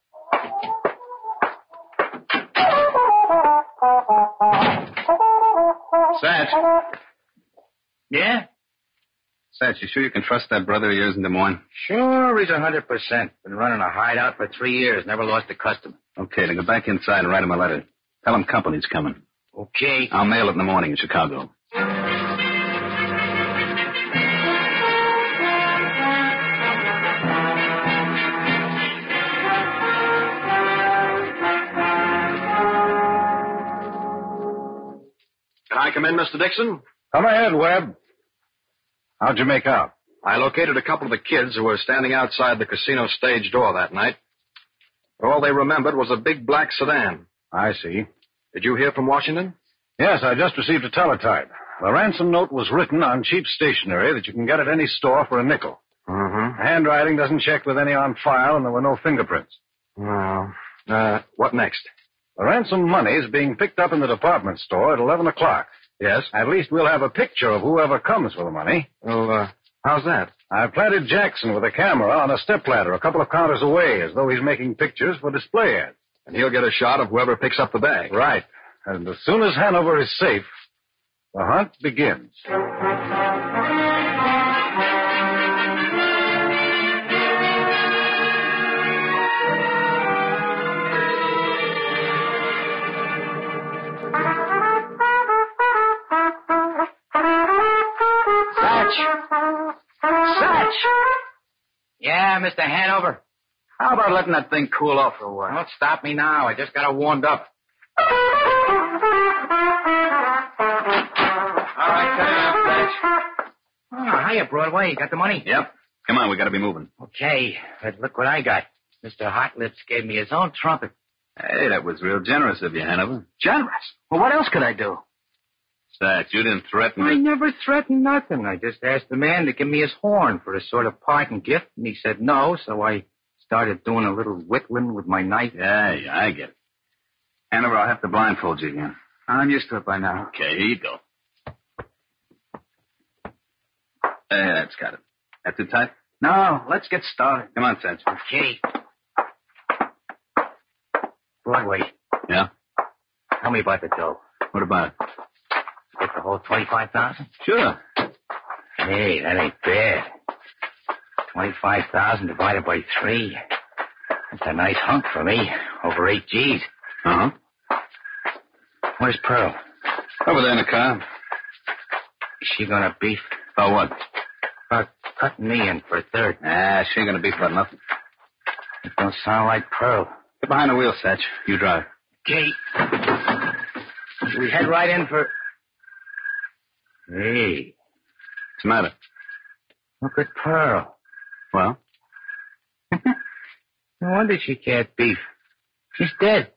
Satch. Yeah? Satch, you sure you can trust that brother of yours in Des Moines? Sure, he's a hundred percent. Been running a hideout for three years. Never lost a customer. Okay, then go back inside and write him a letter. Tell him company's coming. Okay. I'll mail it in the morning in Chicago. I come in, Mister Dixon? Come ahead, Webb. How'd you make out? I located a couple of the kids who were standing outside the casino stage door that night. But all they remembered was a big black sedan. I see. Did you hear from Washington? Yes, I just received a teletype. The ransom note was written on cheap stationery that you can get at any store for a nickel. Mm-hmm. The handwriting doesn't check with any on file, and there were no fingerprints. Well, uh, what next? The ransom money is being picked up in the department store at eleven o'clock. Yes? At least we'll have a picture of whoever comes for the money. Well, uh, how's that? I've planted Jackson with a camera on a stepladder a couple of counters away, as though he's making pictures for display ads. And he'll get a shot of whoever picks up the bag. Right. And as soon as Hanover is safe, the hunt begins. Satch! Yeah, Mister Hanover. How about letting that thing cool off for a while? Don't stop me now. I just got it warmed up. All right, cut it out, Satch. Oh, hiya, Broadway. You got the money? Yep. Come on, we gotta be moving. Okay, but look what I got. Mister Hot Lips gave me his own trumpet. Hey, that was real generous of you, Hanover. Generous? Well, what else could I do? Satch, you didn't threaten I to... never threatened nothing. I just asked the man to give me his horn for a sort of parting gift, and he said no, so I started doing a little whittling with my knife. Yeah, yeah, I get it. Hanover, I'll have to blindfold you again. I'm used to it by now. Okay, here you go. Hey, that's got it. That too tight? No, let's get started. Come on, Satch. Okay. Broadway, Yeah? tell me about the dough. What about it? Get the whole twenty-five thousand? Sure. Hey, that ain't bad. Twenty-five thousand divided by three. That's a nice hunk for me. Over eight G's. Uh-huh. Where's Pearl? Over there in the car. Is she gonna beef? Oh, what? About cutting me in for a third. Ah, she ain't gonna beef about nothing. It don't sound like Pearl. Get behind the wheel, Satch. You drive. Okay. We head right in for... Hey, What's the matter? look at Pearl. Well? No wonder she can't beef. She's dead.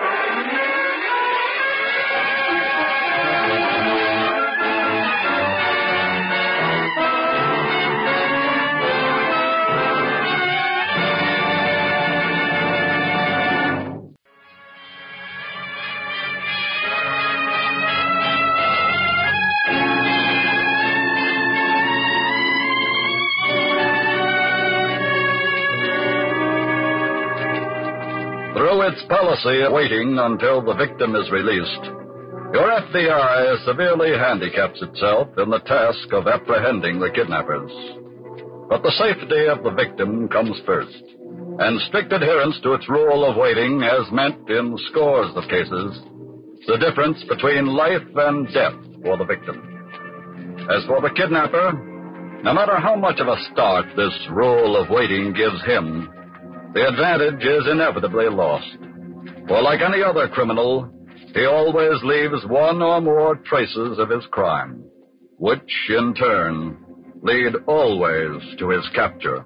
Through its policy of waiting until the victim is released, your F B I severely handicaps itself in the task of apprehending the kidnappers. But the safety of the victim comes first, and strict adherence to its rule of waiting has meant, in scores of cases, the difference between life and death for the victim. As for the kidnapper, no matter how much of a start this rule of waiting gives him, the advantage is inevitably lost. For like any other criminal, he always leaves one or more traces of his crime, which, in turn, lead always to his capture.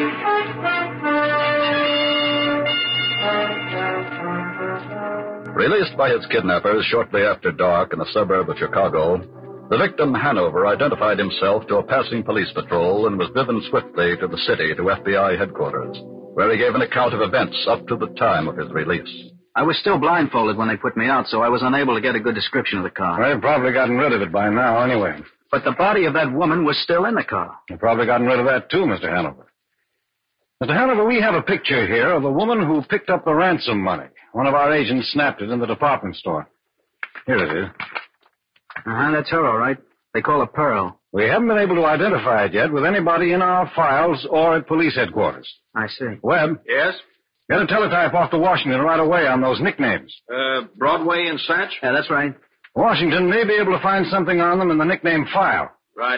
Released by his kidnappers shortly after dark in a suburb of Chicago, the victim, Hanover, identified himself to a passing police patrol and was driven swiftly to the city to F B I headquarters, where he gave an account of events up to the time of his release. I was still blindfolded when they put me out, so I was unable to get a good description of the car. They've probably gotten rid of it by now anyway. But the body of that woman was still in the car. They've probably gotten rid of that too, Mister Hanover. Mister Hanover, we have a picture here of the woman who picked up the ransom money. One of our agents snapped it in the department store. Here it is. Uh-huh, that's her, all right. They call her Pearl. We haven't been able to identify it yet with anybody in our files or at police headquarters. I see. Webb? Yes? Get a teletype off to Washington right away on those nicknames. Uh, Broadway and Satch? Yeah, that's right. Washington may be able to find something on them in the nickname file. Right.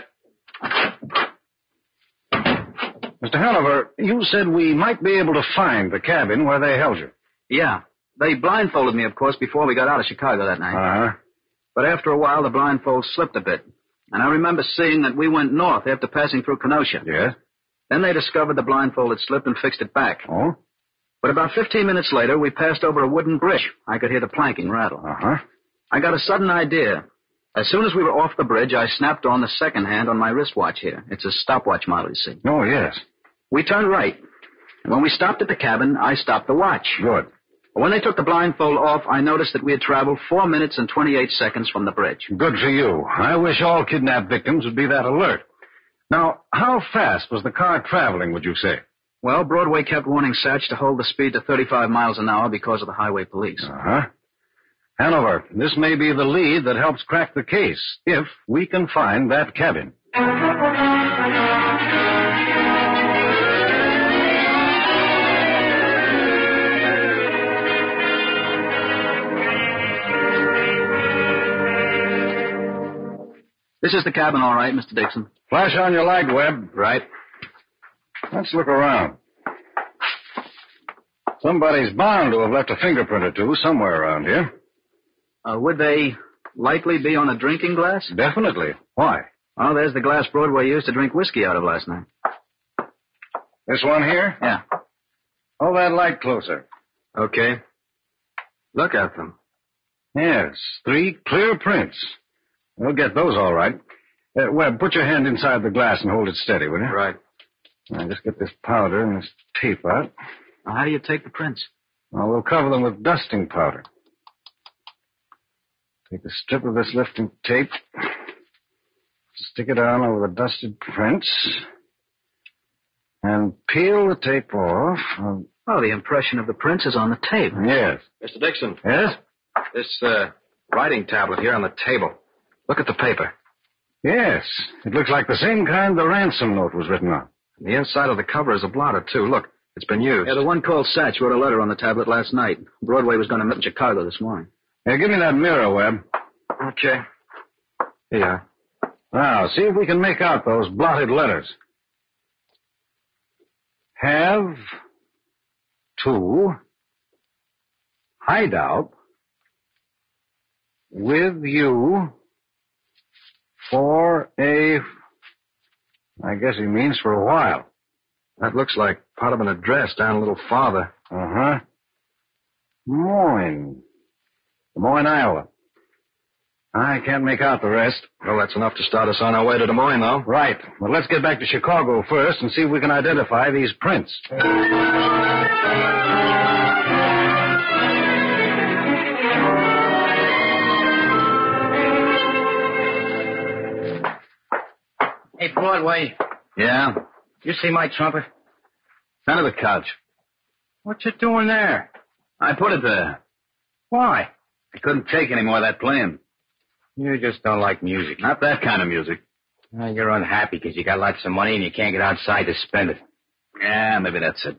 Mister Hanover, you said we might be able to find the cabin where they held you. Yeah. They blindfolded me, of course, before we got out of Chicago that night. Uh-huh. But after a while, the blindfold slipped a bit. And I remember seeing that we went north after passing through Kenosha. Yes? Then they discovered the blindfold had slipped and fixed it back. Oh? But about fifteen minutes later, we passed over a wooden bridge. I could hear the planking rattle. Uh-huh. I got a sudden idea. As soon as we were off the bridge, I snapped on the second hand on my wristwatch here. It's a stopwatch model, you see. Oh, yes. We turned right. And when we stopped at the cabin, I stopped the watch. Good. When they took the blindfold off, I noticed that we had traveled four minutes and twenty-eight seconds from the bridge. Good for you. I wish all kidnapped victims would be that alert. Now, how fast was the car traveling, would you say? Well, Broadway kept warning Satch to hold the speed to thirty-five miles an hour because of the highway police. Uh-huh. Hanover, this may be the lead that helps crack the case, if we can find that cabin. This is the cabin, all right, Mister Dixon. Flash on your light, Webb. Right. Let's look around. Somebody's bound to have left a fingerprint or two somewhere around here. Uh, would they likely be on a drinking glass? Definitely. Why? Oh, there's the glass Broadway used to drink whiskey out of last night. This one here? Yeah. Hold that light closer. Okay. Look at them. Yes, three clear prints. We'll get those all right. Uh, Webb, put your hand inside the glass and hold it steady, will you? Right. Now, just get this powder and this tape out. Now, how do you take the prints? Well, we'll cover them with dusting powder. Take a strip of this lifting tape. Stick it on over the dusted prints. And peel the tape off. Um, oh, the impression of the prints is on the tape. Yes. Mister Dixon. Yes? This uh, writing tablet here on the table. Look at the paper. Yes. It looks like the same kind the ransom note was written on. And the inside of the cover is a blotter, too. Look, it's been used. Yeah, the one called Satch wrote a letter on the tablet last night. Broadway was going to meet in Chicago this morning. Hey, give me that mirror, Webb. Okay. Here you are. Now, see if we can make out those blotted letters. Have to hideout with you for a, I guess he means for a while. That looks like part of an address down a little farther. Uh-huh. Des Moines. Des Moines, Iowa. I can't make out the rest. Well, that's enough to start us on our way to Des Moines, though. Right. Well, let's get back to Chicago first and see if we can identify these prints. Hey, Broadway. Yeah? You see my trumpet? Under the couch. What you doing there? I put it there. Why? I couldn't take any more of that playing. You just don't like music. Not that kind of music. Well, you're unhappy because you got lots of money and you can't get outside to spend it. Yeah, maybe that's it.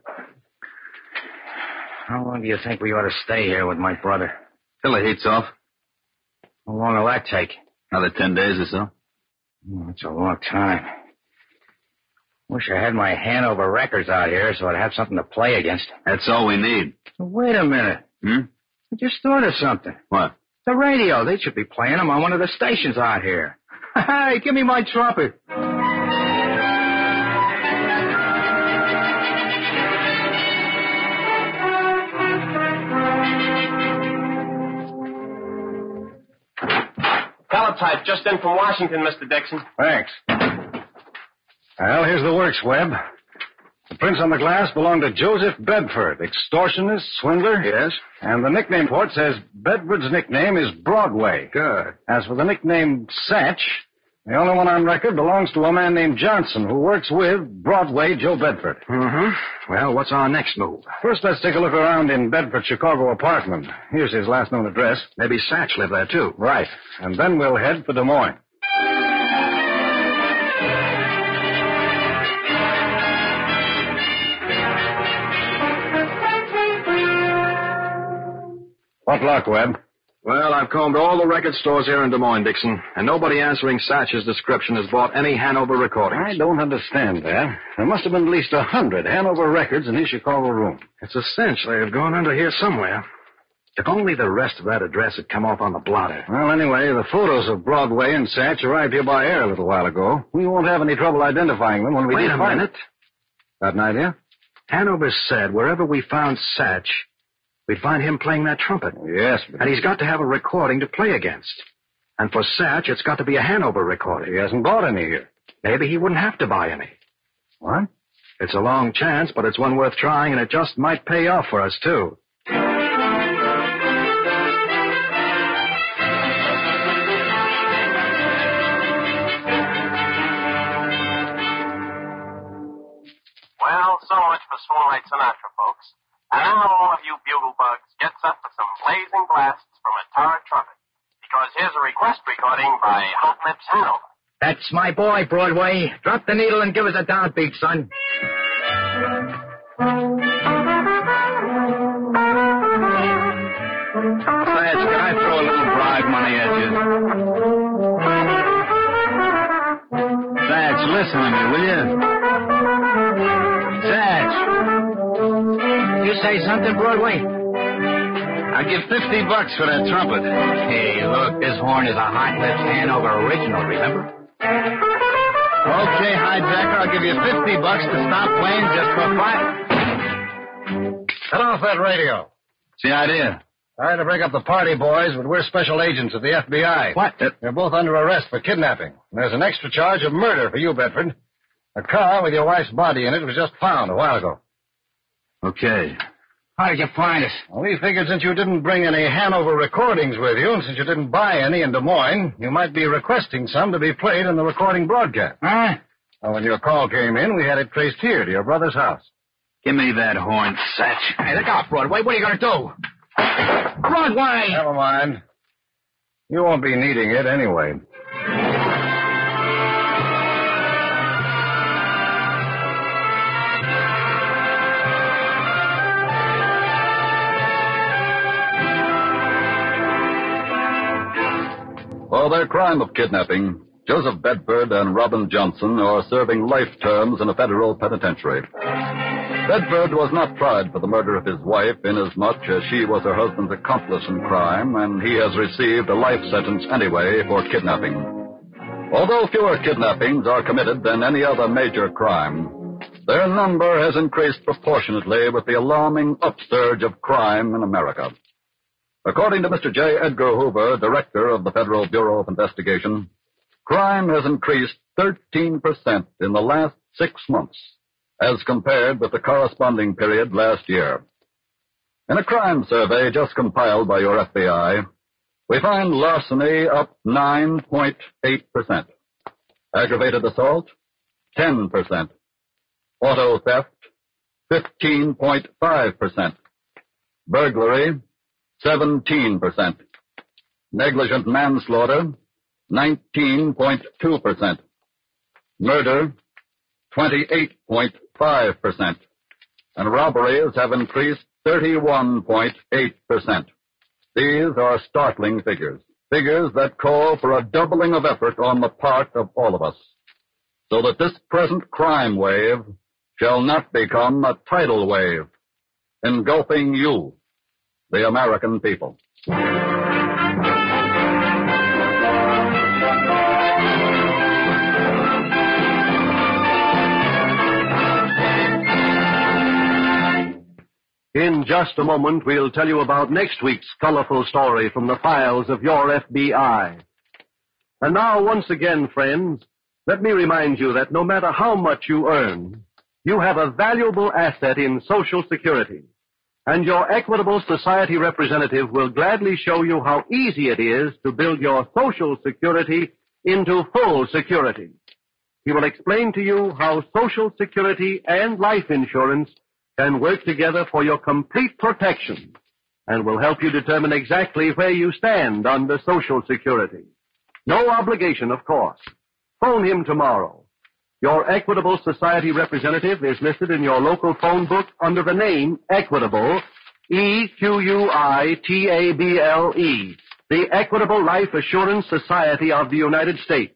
How long do you think we ought to stay here with my brother? Till the heat's off. How long will that take? Another ten days or so. Oh, that's a long time. Wish I had my Hanover records out here so I'd have something to play against. That's all we need. Wait a minute. Hmm? I just thought of something. What? The radio. They should be playing them on one of the stations out here. Hey, give me my trumpet. Teletype just in from Washington, Mister Dixon. Thanks. Well, here's the works, Webb. The prints on the glass belong to Joseph Bedford, extortionist, swindler. Yes? And the nickname report says Bedford's nickname is Broadway. Good. As for the nickname Satch, the only one on record belongs to a man named Johnson, who works with Broadway Joe Bedford. Mm-hmm. Well, what's our next move? First, let's take a look around in Bedford's Chicago apartment. Here's his last known address. Maybe Satch lived there, too. Right. And then we'll head for Des Moines. What luck, Webb? Well, I've combed all the record stores here in Des Moines, Dixon, and nobody answering Satch's description has bought any Hanover recordings. I don't understand that. There must have been at least a hundred Hanover records in his Chicago room. It's a cinch they've gone under here somewhere. If only the rest of that address had come off on the blotter. Well, anyway, the photos of Broadway and Satch arrived here by air a little while ago. We won't have any trouble identifying them when we Wait do a find minute. Got an idea? Hanover said wherever we found Satch, we'd find him playing that trumpet. Yes, but... And he's got to have a recording to play against. And for Satch, it's got to be a Hanover recording. He hasn't bought any here. Maybe he wouldn't have to buy any. What? It's a long chance, but it's one worth trying, and it just might pay off for us, too. Well, so much for Small Night Sinatra, folks. And now all of you bugle bugs get set for some blazing blasts from a Tara trumpet. Because here's a request recording by Hot Lips Hanover. That's my boy, Broadway. Drop the needle and give us a downbeat, son. Satch, can I throw a little bribe money at you? Satch, listen to me, will you? Satch. You say something, Broadway? I'll give fifty bucks for that trumpet. Hey, look, this horn is a Hot Lips Hanover original, remember? Okay, hijacker, I'll give you fifty bucks to stop playing just for fun. Cut off that radio. What's the idea? I had to break up the party, boys, but we're special agents of the F B I. What? They're both under arrest for kidnapping. And there's an extra charge of murder for you, Bedford. A car with your wife's body in it was just found a while ago. Okay. How did you find us? Well, we figured since you didn't bring any Hanover recordings with you, and since you didn't buy any in Des Moines, you might be requesting some to be played in the recording broadcast. Huh? Well, when your call came in, we had it traced here to your brother's house. Give me that horn, Satch. Hey, look out, Broadway. What are you going to do? Broadway! Never mind. You won't be needing it anyway. For their crime of kidnapping, Joseph Bedford and Robin Johnson are serving life terms in a federal penitentiary. Bedford was not tried for the murder of his wife inasmuch as she was her husband's accomplice in crime, and he has received a life sentence anyway for kidnapping. Although fewer kidnappings are committed than any other major crime, their number has increased proportionately with the alarming upsurge of crime in America. According to Mister J. Edgar Hoover, director of the Federal Bureau of Investigation, crime has increased thirteen percent in the last six months, as compared with the corresponding period last year. In a crime survey just compiled by your F B I, we find larceny up nine point eight percent, aggravated assault, ten percent, auto theft, fifteen point five percent, burglary, seventeen percent, negligent manslaughter, nineteen point two percent, murder, twenty-eight point five percent, and robberies have increased thirty-one point eight percent. These are startling figures, figures that call for a doubling of effort on the part of all of us, so that this present crime wave shall not become a tidal wave, engulfing you, the American people. In just a moment, we'll tell you about next week's colorful story from the files of your F B I. And now, once again, friends, let me remind you that no matter how much you earn, you have a valuable asset in Social Security. And your Equitable Society representative will gladly show you how easy it is to build your Social Security into full security. He will explain to you how Social Security and life insurance can work together for your complete protection, and will help you determine exactly where you stand under Social Security. No obligation, of course. Phone him tomorrow. Your Equitable Society representative is listed in your local phone book under the name Equitable, E Q U I T A B L E, the Equitable Life Assurance Society of the United States.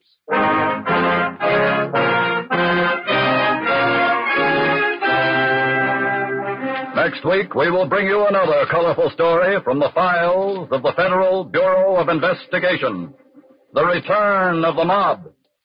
Next week, we will bring you another colorful story from the files of the Federal Bureau of Investigation. The Return of the Mob.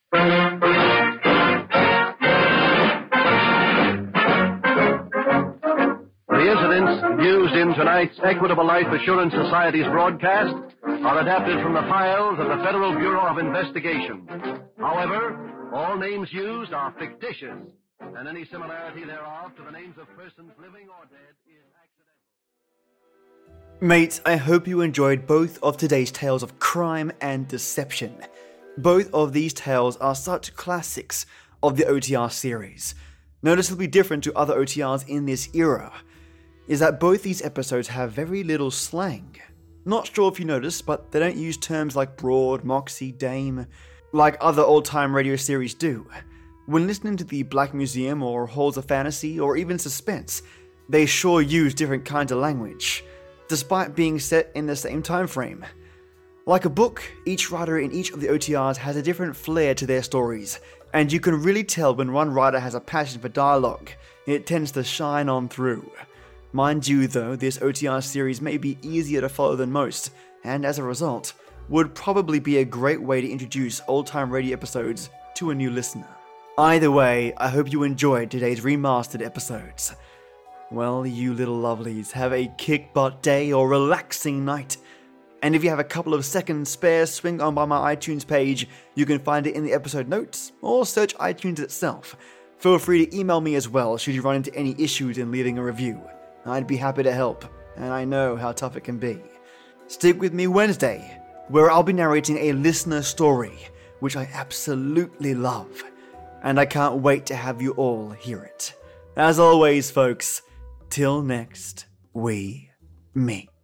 The incidents used in tonight's Equitable Life Assurance Society's broadcast are adapted from the files of the Federal Bureau of Investigation. However, all names used are fictitious, and any similarity thereof to the names of persons living or dead is accidental. Mates, I hope you enjoyed both of today's tales of crime and deception. Both of these tales are such classics of the O T R series. Noticeably different to other O T Rs in this era is that both these episodes have very little slang. Not sure if you noticed, but they don't use terms like broad, moxie, dame, like other old-time radio series do. When listening to the Black Museum or Halls of Fantasy or even Suspense, they sure use different kinds of language, despite being set in the same time frame. Like a book, each writer in each of the O T Rs has a different flair to their stories, and you can really tell when one writer has a passion for dialogue. It tends to shine on through. Mind you though, this O T R series may be easier to follow than most, and as a result, would probably be a great way to introduce old-time radio episodes to a new listener. Either way, I hope you enjoyed today's remastered episodes. Well, you little lovelies, have a kick-butt day or relaxing night. And if you have a couple of seconds spare, swing on by my iTunes page. You can find it in the episode notes, or search iTunes itself. Feel free to email me as well should you run into any issues in leaving a review. I'd be happy to help, and I know how tough it can be. Stick with me Wednesday, where I'll be narrating a listener story, which I absolutely love. And I can't wait to have you all hear it. As always, folks, till next we meet.